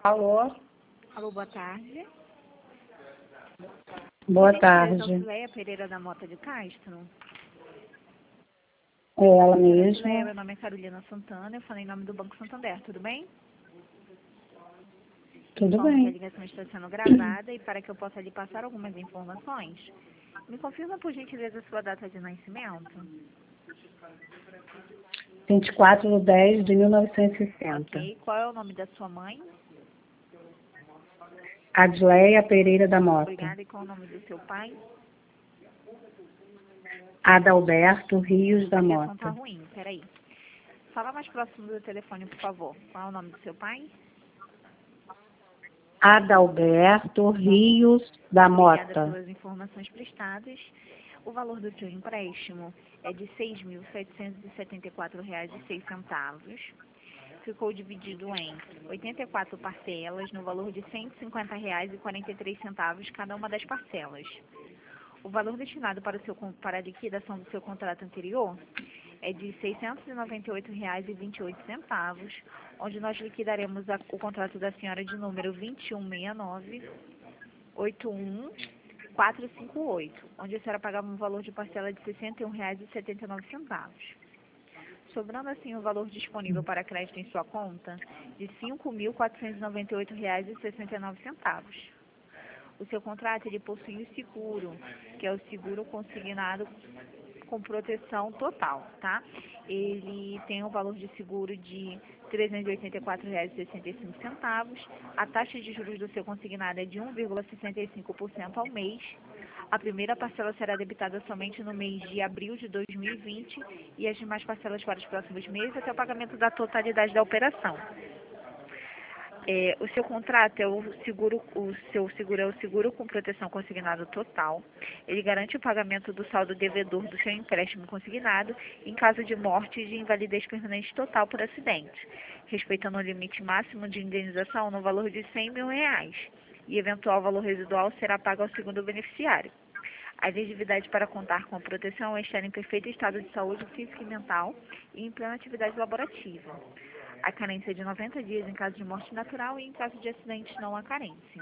Alô? Alô, boa tarde. Boa Por tarde. gentileza, Auxileia Pereira da Mota de Castro. É ela Auxileia, mesma. meu nome é Carolina Santana, eu falei em nome do Banco Santander, tudo bem? Tudo Informo que a bem. ligação está sendo gravada e para que eu possa lhe passar algumas informações, me confirma por gentileza sua data de nascimento. 24/10/1960. Ok, qual é o nome da sua mãe? Adleia Pereira da Mota. Obrigada, e qual é o nome do seu pai? Adalberto Rios da A ligação tá Mota. ruim, peraí. Fala mais próximo do telefone, por favor. Qual é o nome do seu pai? Adalberto Rios da Obrigada Mota. pelas informações prestadas. O valor do seu empréstimo é de R$ 6.774,06. Ficou dividido em 84 parcelas, no valor de R$ 150,43 cada uma das parcelas. O valor destinado para a liquidação do seu contrato anterior é de R$ 698,28, onde nós liquidaremos o contrato da senhora de número 2169-81458, onde a senhora pagava um valor de parcela de R$ 61,79. Sobrando assim o valor disponível para crédito em sua conta de R$ 5.498,69. O seu contrato ele possui o seguro, que é o seguro consignado com proteção total, tá? Ele tem um valor de seguro de R$ 384,65. A taxa de juros do seu consignado é de 1,65% ao mês. A primeira parcela será debitada somente no mês de abril de 2020 e as demais parcelas para os próximos meses até o pagamento da totalidade da operação. O seu contrato é o seu seguro é o seguro com proteção consignado total. Ele garante o pagamento do saldo devedor do seu empréstimo consignado em caso de morte e de invalidez permanente total por acidente, respeitando o limite máximo de indenização no valor de R$ 100 mil, e eventual valor residual será pago ao segundo beneficiário. A elegibilidade para contar com a proteção é estar em perfeito estado de saúde física e mental e em plena atividade laborativa. A carência é de 90 dias em caso de morte natural e em caso de acidente não há carência.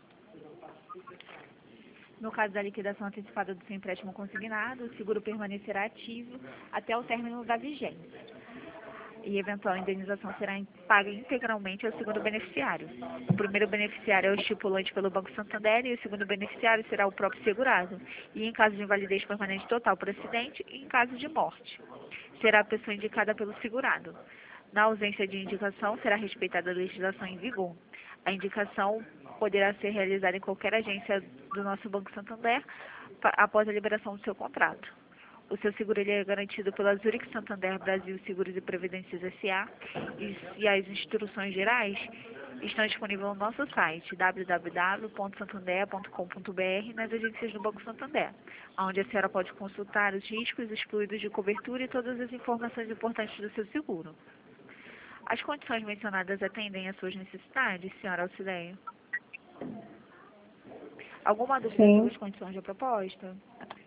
No caso da liquidação antecipada do seu empréstimo consignado, o seguro permanecerá ativo até o término da vigência. E eventual indenização será paga integralmente ao segundo beneficiário. O primeiro beneficiário é o estipulante pelo Banco Santander e o segundo beneficiário será o próprio segurado. E em caso de invalidez permanente total por acidente e em caso de morte, será a pessoa indicada pelo segurado. Na ausência de indicação, será respeitada a legislação em vigor. A indicação poderá ser realizada em qualquer agência do nosso Banco Santander após a liberação do seu contrato. O seu seguro ele é garantido pela Zurich Santander Brasil Seguros e Previdências S.A. e as instruções gerais estão disponíveis no nosso site www.santander.com.br nas agências do Banco Santander, onde a senhora pode consultar os riscos, os fluidos de cobertura e todas as informações importantes do seu seguro. As condições mencionadas atendem às suas necessidades, senhora Auxileia? Alguma dúvida sobre as condições da proposta?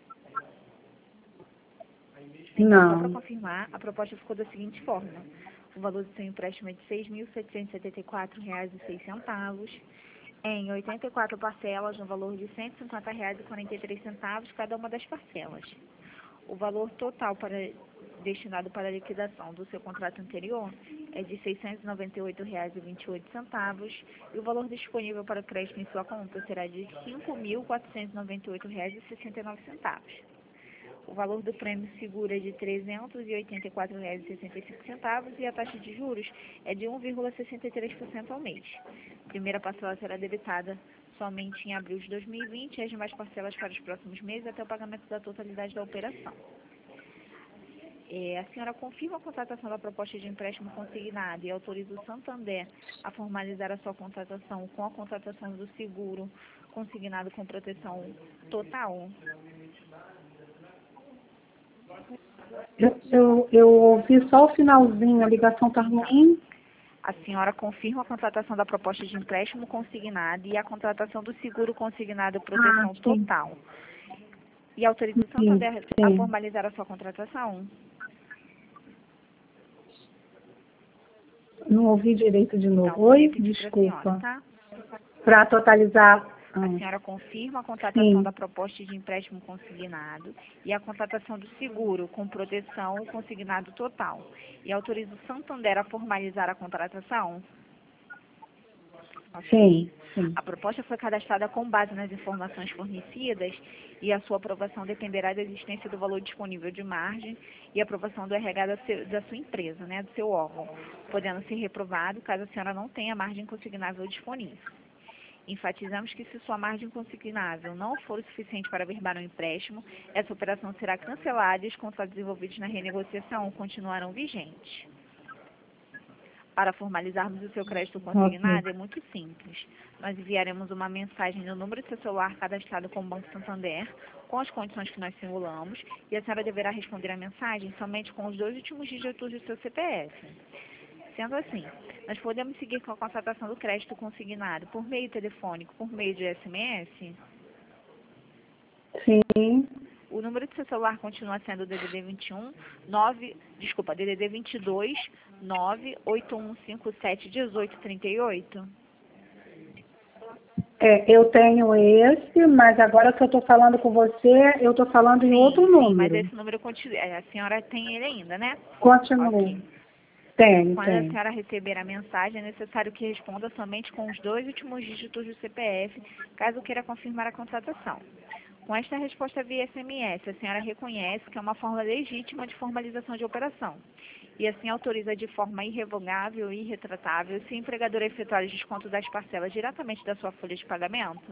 Então, só para Não. confirmar, a proposta ficou da seguinte forma. O valor do seu empréstimo é de R$ 6.774,06, em 84 parcelas, no valor de R$ 150,43 cada uma das parcelas. O valor total destinado para a liquidação do seu contrato anterior é de R$ 698,28 e o valor disponível para crédito em sua conta será de R$ 5.498,69. O valor do prêmio seguro é de R$ 384,65 e a taxa de juros é de 1,63% ao mês. A primeira parcela será debitada somente em abril de 2020 e as demais parcelas para os próximos meses até o pagamento da totalidade da operação. A senhora confirma a contratação da proposta de empréstimo consignado e autoriza o Santander a formalizar a sua contratação com a contratação do seguro consignado com proteção total? Eu ouvi só o finalzinho, a ligação está ruim. A senhora confirma a contratação da proposta de empréstimo consignado e a contratação do seguro consignado proteção total. E autoriza o Santander a formalizar a sua contratação? Não ouvi direito de novo. Então, vou Oi? repetir para a Desculpa. senhora, tá? Para totalizar. A senhora confirma a contratação Sim. da proposta de empréstimo consignado e a contratação do seguro com proteção consignado total. E autoriza o Santander a formalizar a contratação? Ok. Sim, sim. A proposta foi cadastrada com base nas informações fornecidas e a sua aprovação dependerá da existência do valor disponível de margem e aprovação do RH da sua empresa, né, do seu órgão, podendo ser reprovado caso a senhora não tenha margem consignável disponível. Enfatizamos que se sua margem consignável não for o suficiente para averbar um empréstimo, essa operação será cancelada e os contratos envolvidos na renegociação continuarão vigentes. Para formalizarmos o seu crédito consignado é muito simples. Nós enviaremos uma mensagem no número de seu celular cadastrado com o Banco Santander, com as condições que nós simulamos, e a senhora deverá responder a mensagem somente com os 2 últimos dígitos do seu CPF. Sendo assim, nós podemos seguir com a contratação do crédito consignado por meio telefônico, por meio de SMS? Sim. O número do seu celular continua sendo o DDD 22 98157 1838? Eu tenho esse, mas agora que eu estou falando com você, eu estou falando em outro Sim, número. mas esse número continua. A senhora tem ele ainda, né? Continua. Ok. Tem, Quando a tem. senhora receber a mensagem, é necessário que responda somente com os 2 últimos dígitos do CPF, caso queira confirmar a contratação. Com esta resposta via SMS, a senhora reconhece que é uma forma legítima de formalização de operação e assim autoriza de forma irrevogável e irretratável se o empregador efetuar o desconto das parcelas diretamente da sua folha de pagamento?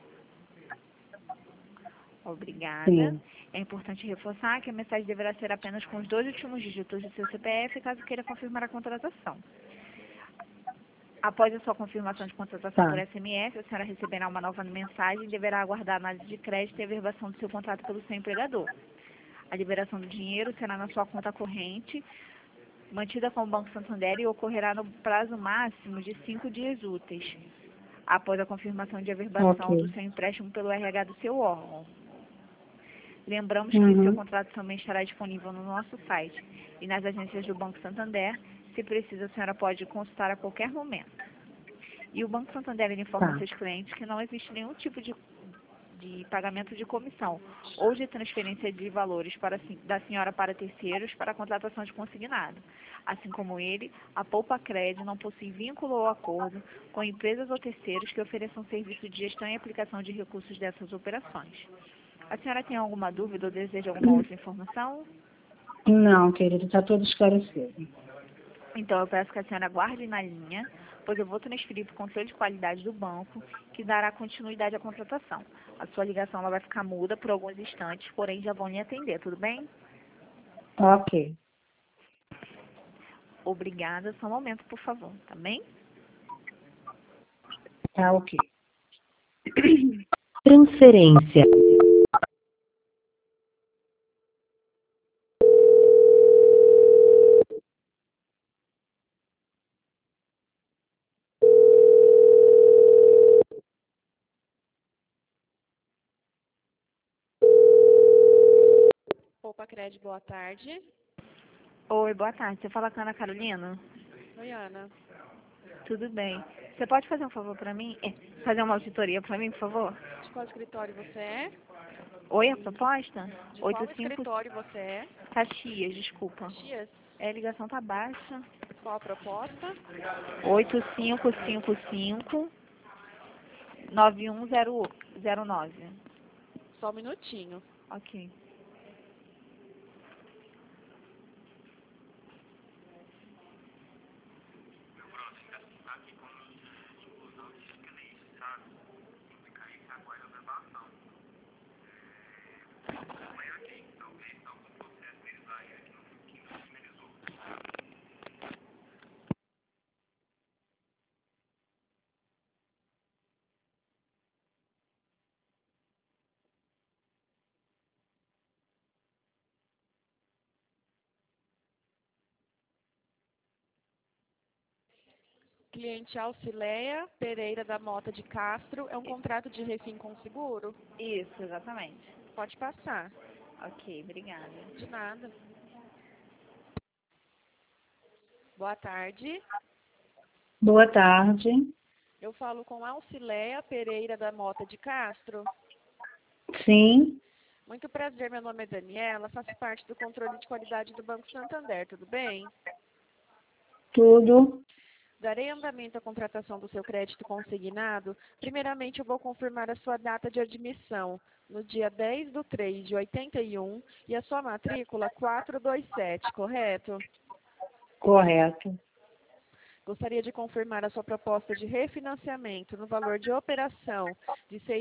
Obrigada. Sim. É importante reforçar que a mensagem deverá ser apenas com os 2 últimos dígitos do seu CPF, caso queira confirmar a contratação. Após a sua confirmação de contratação por SMS, a senhora receberá uma nova mensagem e deverá aguardar a análise de crédito e a averbação do seu contrato pelo seu empregador. A liberação do dinheiro será na sua conta corrente, mantida com o Banco Santander e ocorrerá no prazo máximo de 5 dias úteis, após a confirmação de averbação do seu empréstimo pelo RH do seu órgão. Lembramos que o seu contrato também estará disponível no nosso site e nas agências do Banco Santander. Se precisa, a senhora pode consultar a qualquer momento. E o Banco Santander informa seus clientes que não existe nenhum tipo de pagamento de comissão ou de transferência de valores da senhora para terceiros para a contratação de consignado. Assim como ele, a Poupa Cred não possui vínculo ou acordo com empresas ou terceiros que ofereçam serviço de gestão e aplicação de recursos dessas operações. A senhora tem alguma dúvida ou deseja alguma outra informação? Não, querido, está tudo esclarecido. Então, eu peço que a senhora aguarde na linha, pois eu vou transferir para o controle de qualidade do banco, que dará continuidade à contratação. A sua ligação ela vai ficar muda por alguns instantes, porém já vão lhe atender, tudo bem? Ok. Obrigada. Só um momento, por favor, tá bem? Tá ok. Transferência. Poupa Cred, boa tarde. Oi, boa tarde. Você fala com a Ana Carolina? Oi, Ana. Tudo bem. Você pode fazer um favor para mim? Fazer uma auditoria para mim, por favor? De qual escritório você é? Oi, a proposta? De qual escritório você é? Caxias, desculpa. Caxias. A ligação tá baixa. Qual a proposta? 8555 9109. Só um minutinho. Ok. Cliente Alcileia Pereira da Mota de Castro. É um contrato de refim com seguro? Isso, exatamente. Pode passar. Ok, obrigada. De nada. Boa tarde. Boa tarde. Eu falo com Alcileia Pereira da Mota de Castro. Sim, Muito prazer, meu nome é Daniela, faço parte do controle de qualidade do Banco Santander, tudo bem? tudo. Darei andamento à contratação do seu crédito consignado. Primeiramente, eu vou confirmar a sua data de admissão, no dia 10/3 de 81, e a sua matrícula 427, correto? Correto. Gostaria de confirmar a sua proposta de refinanciamento no valor de operação de R$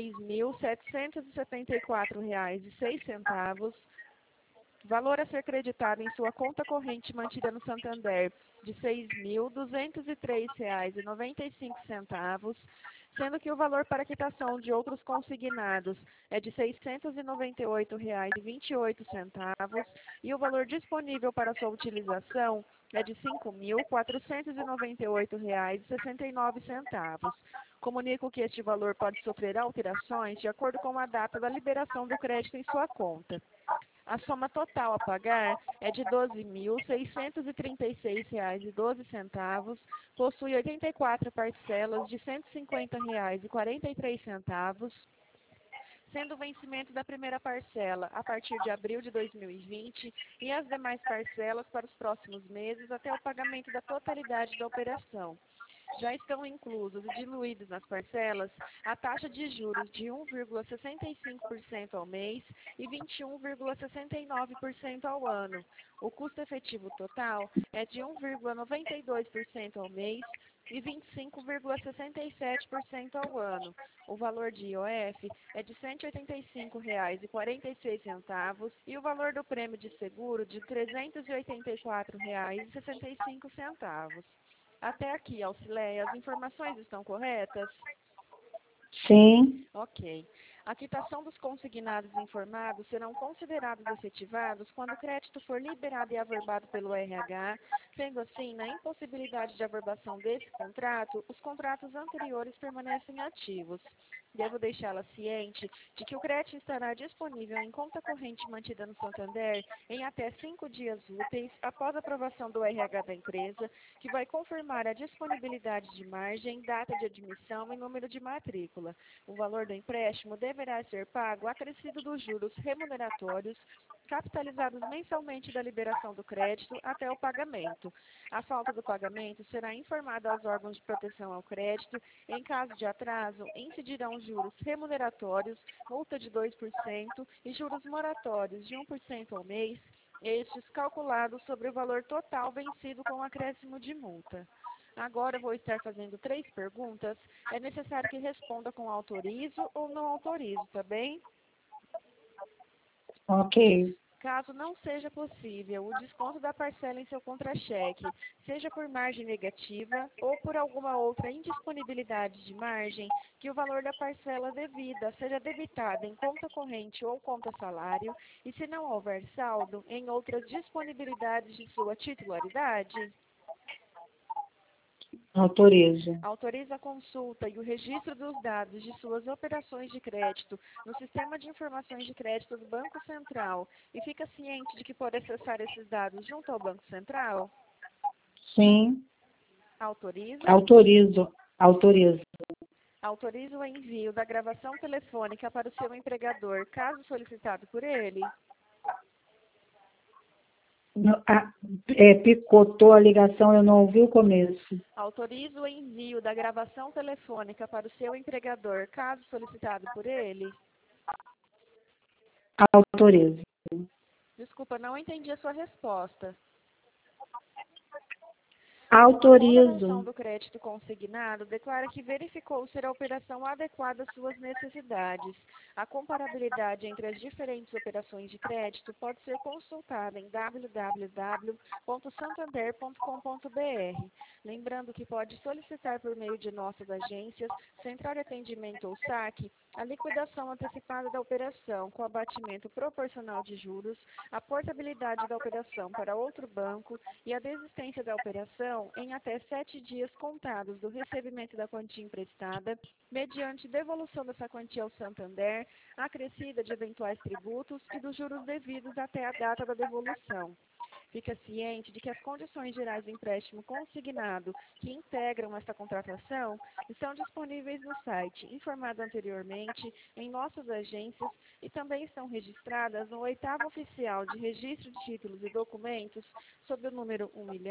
6.774,06, valor a ser creditado em sua conta corrente mantida no Santander de R$ 6.203,95, sendo que o valor para quitação de outros consignados é de R$ 698,28 e o valor disponível para sua utilização é de R$ 5.498,69. Comunico que este valor pode sofrer alterações de acordo com a data da liberação do crédito em sua conta. A soma total a pagar é de R$ 12.636,12, possui 84 parcelas de R$ 150,43, sendo o vencimento da primeira parcela a partir de abril de 2020 e as demais parcelas para os próximos meses até o pagamento da totalidade da operação. Já estão inclusos e diluídos nas parcelas a taxa de juros de 1,65% ao mês e 21,69% ao ano. O custo efetivo total é de 1,92% ao mês e 25,67% ao ano. O valor de IOF é de R$ 185,46 e o valor do prêmio de seguro de R$ 384,65. Até aqui, Alcileia, as informações estão corretas? Sim, Ok. A quitação dos consignados informados serão considerados efetivados quando o crédito for liberado e averbado pelo RH. Sendo assim, na impossibilidade de averbação desse contrato, os contratos anteriores permanecem ativos. Devo deixá-la ciente de que o crédito estará disponível em conta corrente mantida no Santander em até 5 dias úteis após a aprovação do RH da empresa, que vai confirmar a disponibilidade de margem, data de admissão e número de matrícula. O valor do empréstimo deverá ser pago acrescido dos juros remuneratórios capitalizados mensalmente da liberação do crédito até o pagamento. A falta do pagamento será informada aos órgãos de proteção ao crédito. Em caso de atraso, incidirão juros remuneratórios, multa de 2% e juros moratórios de 1% ao mês, estes calculados sobre o valor total vencido com acréscimo de multa. Agora eu vou estar fazendo 3 perguntas. É necessário que responda com autorizo ou não autorizo, tá bem? ok. Caso não seja possível o desconto da parcela em seu contra-cheque, seja por margem negativa ou por alguma outra indisponibilidade de margem, que o valor da parcela devida seja debitado em conta corrente ou conta salário, e se não houver saldo, em outras disponibilidades de sua titularidade. Autorizo. Autoriza a consulta e o registro dos dados de suas operações de crédito no Sistema de Informações de Crédito do Banco Central e fica ciente de que pode acessar esses dados junto ao Banco Central? Sim, Autoriza. autorizo. Autorizo. Autoriza o envio da gravação telefônica para o seu empregador, caso solicitado por ele. Picotou a ligação, eu não ouvi o começo. Autoriza o envio da gravação telefônica para o seu empregador, caso solicitado por ele. Autorizo. Desculpa, não entendi a sua resposta. A ponderação Autorizo. do crédito consignado declara que verificou ser a operação adequada às suas necessidades. A comparabilidade entre as diferentes operações de crédito pode ser consultada em www.santander.com.br. Lembrando que pode solicitar por meio de nossas agências, Central de Atendimento ou SAC, a liquidação antecipada da operação com abatimento proporcional de juros, a portabilidade da operação para outro banco e a desistência da operação em até 7 dias contados do recebimento da quantia emprestada, mediante devolução dessa quantia ao Santander, acrescida de eventuais tributos e dos juros devidos até a data da devolução. Fica ciente de que as condições gerais do empréstimo consignado que integram esta contratação estão disponíveis no site, informado anteriormente, em nossas agências e também estão registradas no 8º Oficial de Registro de Títulos e Documentos, sob o número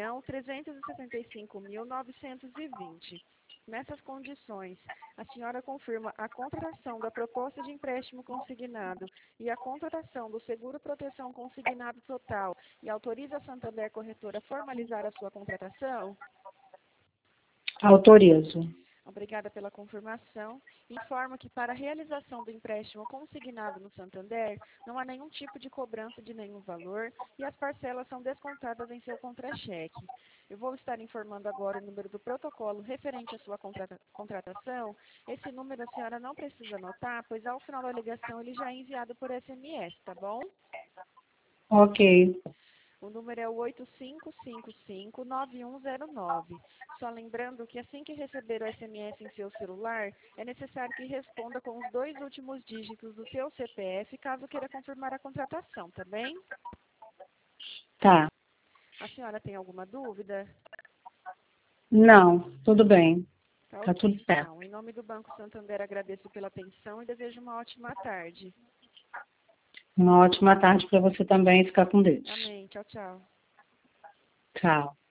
1.375.920. Nessas condições, a senhora confirma a contratação da proposta de empréstimo consignado e a contratação do seguro proteção consignado total e autoriza a Santander Corretora a formalizar a sua contratação? Autorizo. Obrigada pela confirmação. Informo que para a realização do empréstimo consignado no Santander, não há nenhum tipo de cobrança de nenhum valor e as parcelas são descontadas em seu contra-cheque. Eu vou estar informando agora o número do protocolo referente à sua contratação. Esse número a senhora não precisa anotar, pois ao final da ligação ele já é enviado por SMS, tá bom? Ok. O número é o 8555-9109. Só lembrando que assim que receber o SMS em seu celular, é necessário que responda com os 2 últimos dígitos do seu CPF, caso queira confirmar a contratação, tá bem? Tá. A senhora tem alguma dúvida? Não, tudo bem. Tá Tá ok, tudo certo. então. Em nome do Banco Santander, agradeço pela atenção e desejo uma ótima tarde. Uma ótima tarde para você também. Ficar com Deus. Amém. Tchau, tchau. Tchau.